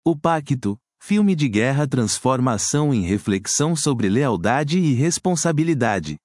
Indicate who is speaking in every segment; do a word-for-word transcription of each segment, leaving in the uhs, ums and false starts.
Speaker 1: O Pacto, filme de guerra, transforma a ação em reflexão sobre lealdade e responsabilidade.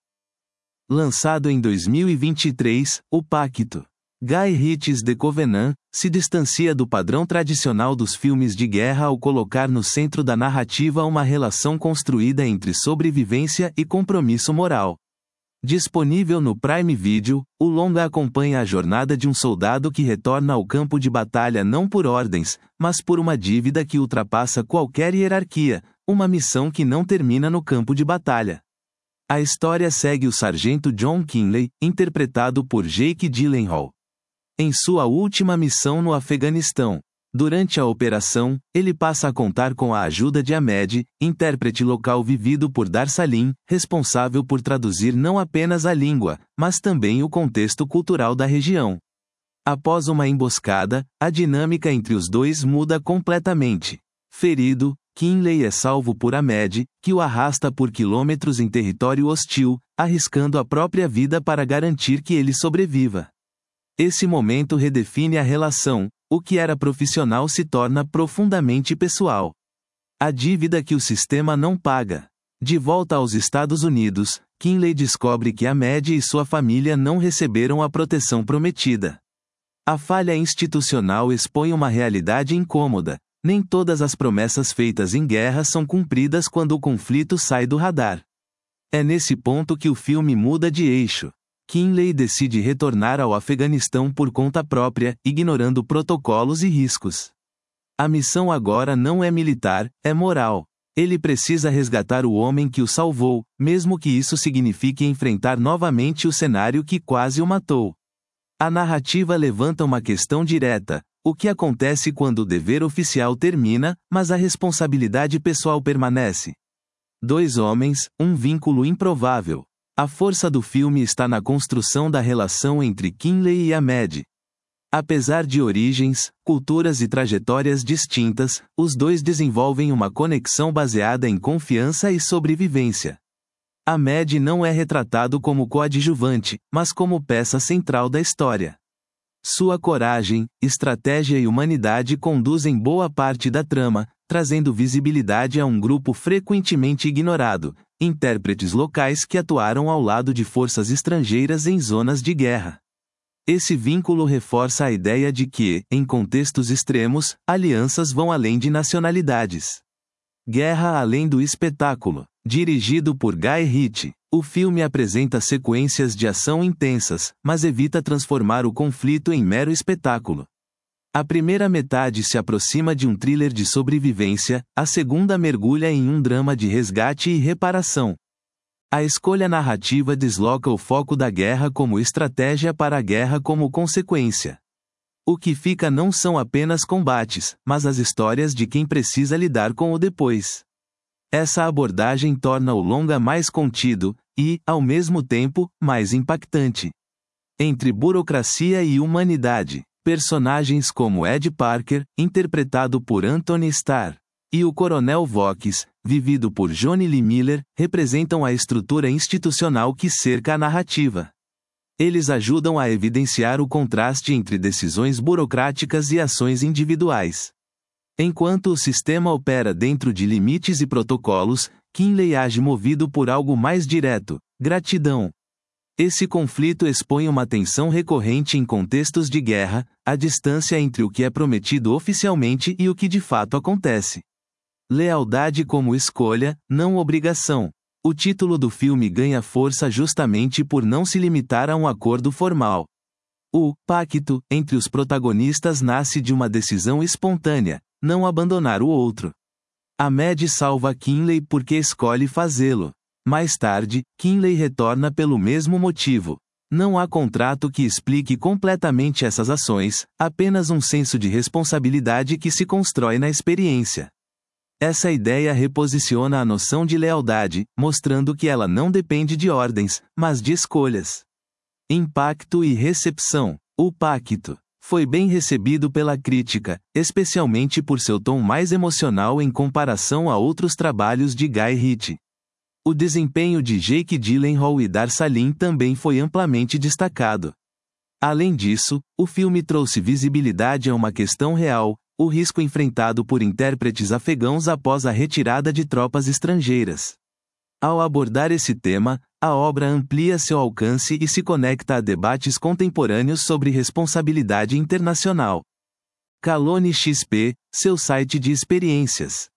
Speaker 1: Lançado em dois mil e vinte e três, O Pacto, Guy Ritchie's The Covenant, se distancia do padrão tradicional dos filmes de guerra ao colocar no centro da narrativa uma relação construída entre sobrevivência e compromisso moral. Disponível no Prime Video, o longa acompanha a jornada de um soldado que retorna ao campo de batalha não por ordens, mas por uma dívida que ultrapassa qualquer hierarquia, uma missão que não termina no campo de batalha. A história segue o sargento John Kinley, interpretado por Jake Gyllenhaal. Em sua última missão no Afeganistão, durante a operação, ele passa a contar com a ajuda de Ahmed, intérprete local vivido por Dar Salim, responsável por traduzir não apenas a língua, mas também o contexto cultural da região. Após uma emboscada, a dinâmica entre os dois muda completamente. Ferido, Kinley é salvo por Ahmed, que o arrasta por quilômetros em território hostil, arriscando a própria vida para garantir que ele sobreviva. Esse momento redefine a relação. O que era profissional se torna profundamente pessoal. A dívida que o sistema não paga. De volta aos Estados Unidos, Kinley descobre que Ahmed e sua família não receberam a proteção prometida. A falha institucional expõe uma realidade incômoda. Nem todas as promessas feitas em guerra são cumpridas quando o conflito sai do radar. É nesse ponto que o filme muda de eixo. Kinley decide retornar ao Afeganistão por conta própria, ignorando protocolos e riscos. A missão agora não é militar, é moral. Ele precisa resgatar o homem que o salvou, mesmo que isso signifique enfrentar novamente o cenário que quase o matou. A narrativa levanta uma questão direta: o que acontece quando o dever oficial termina, mas a responsabilidade pessoal permanece? Dois homens, um vínculo improvável. A força do filme está na construção da relação entre Kinley e Ahmed. Apesar de origens, culturas e trajetórias distintas, os dois desenvolvem uma conexão baseada em confiança e sobrevivência. Ahmed não é retratado como coadjuvante, mas como peça central da história. Sua coragem, estratégia e humanidade conduzem boa parte da trama, trazendo visibilidade a um grupo frequentemente ignorado, intérpretes locais que atuaram ao lado de forças estrangeiras em zonas de guerra. Esse vínculo reforça a ideia de que, em contextos extremos, alianças vão além de nacionalidades. Guerra além do espetáculo. Dirigido por Guy Ritchie, o filme apresenta sequências de ação intensas, mas evita transformar o conflito em mero espetáculo. A primeira metade se aproxima de um thriller de sobrevivência, a segunda mergulha em um drama de resgate e reparação. A escolha narrativa desloca o foco da guerra como estratégia para a guerra como consequência. O que fica não são apenas combates, mas as histórias de quem precisa lidar com o depois. Essa abordagem torna o longa mais contido, e, ao mesmo tempo, mais impactante. Entre burocracia e humanidade, personagens como Ed Parker, interpretado por Anthony Starr, e o Coronel Vox, vivido por Johnny Lee Miller, representam a estrutura institucional que cerca a narrativa. Eles ajudam a evidenciar o contraste entre decisões burocráticas e ações individuais. Enquanto o sistema opera dentro de limites e protocolos, Kinley age movido por algo mais direto: gratidão. Esse conflito expõe uma tensão recorrente em contextos de guerra, a distância entre o que é prometido oficialmente e o que de fato acontece. Lealdade como escolha, não obrigação. O título do filme ganha força justamente por não se limitar a um acordo formal. O pacto entre os protagonistas nasce de uma decisão espontânea: não abandonar o outro. Ahmed salva Kinley porque escolhe fazê-lo. Mais tarde, Kinley retorna pelo mesmo motivo. Não há contrato que explique completamente essas ações, apenas um senso de responsabilidade que se constrói na experiência. Essa ideia reposiciona a noção de lealdade, mostrando que ela não depende de ordens, mas de escolhas. Impacto e recepção. O Pacto foi bem recebido pela crítica, especialmente por seu tom mais emocional em comparação a outros trabalhos de Guy Ritchie. O desempenho de Jake Gyllenhaal e Dar Salim também foi amplamente destacado. Além disso, o filme trouxe visibilidade a uma questão real: o risco enfrentado por intérpretes afegãos após a retirada de tropas estrangeiras. Ao abordar esse tema, a obra amplia seu alcance e se conecta a debates contemporâneos sobre responsabilidade internacional. Calone X P, seu site de experiências.